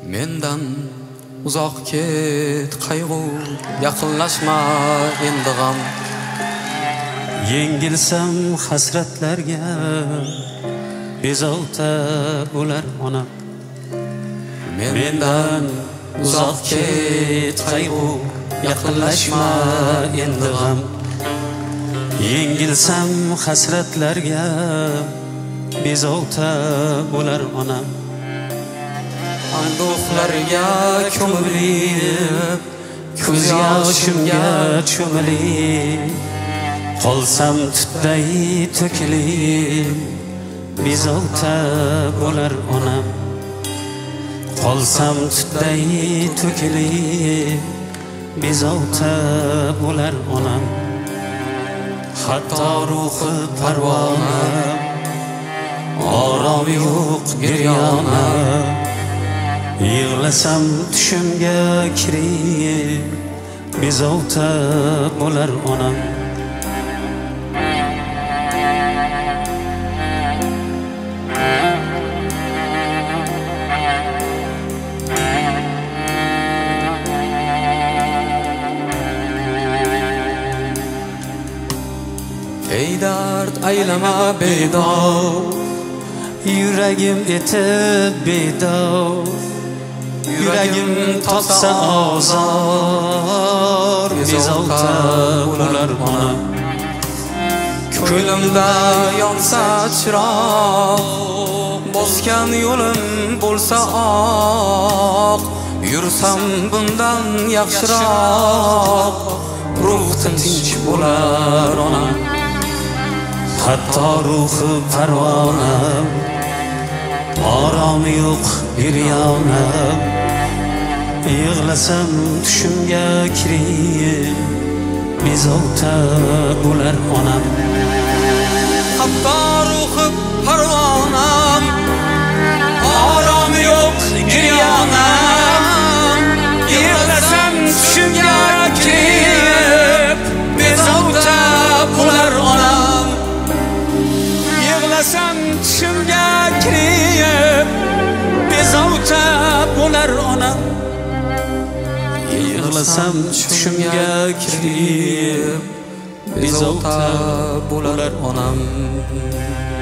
Mendan uzoq ket qayg'u, yaqinlashma endi g'am. Yengilsam hasratlarga bezovta bo'lar onam. Mendan uzoq ket qayg'u, yaqinlashma endi g'am. Yengilsam hasratlarga bezovta bo'lar onam. Anduhlarga ko'milib, ko'z yoshimga cho'milib, qolsam tutday to'kilib, bezovta bo'lar onam. Qolsam tutday to'kilib, bezovta bo'lar onam. Hatto ruhi parvona, orom yo'q giryona. Yig'lasam tushimga kirib, bezovta bo'lar onam. Ey dard aylama bedor, Yuragim etib bedor, yuragim topsa ozor, bezovta bo'lar onam. ko'limda yonsa chiroq, bosgan yo'lim bo'lsa oq, yursam bundan yaxshiroq, ruh tinch bo'lar onam. Hatto ruhi parvona, orom yo'q giryona. Yig'lasam tushimga kirib, bezovta bo'lar onam. Hatto ruhi parvonam, orom yo'q giryonam. Yig'lasam tushimga kirib, bezovta bo'lar onam. Yig'lasam tushimga kirib, bezovta bo'lar onam. Yig'lasam tushimga kirib, bezovta bo'lar onam.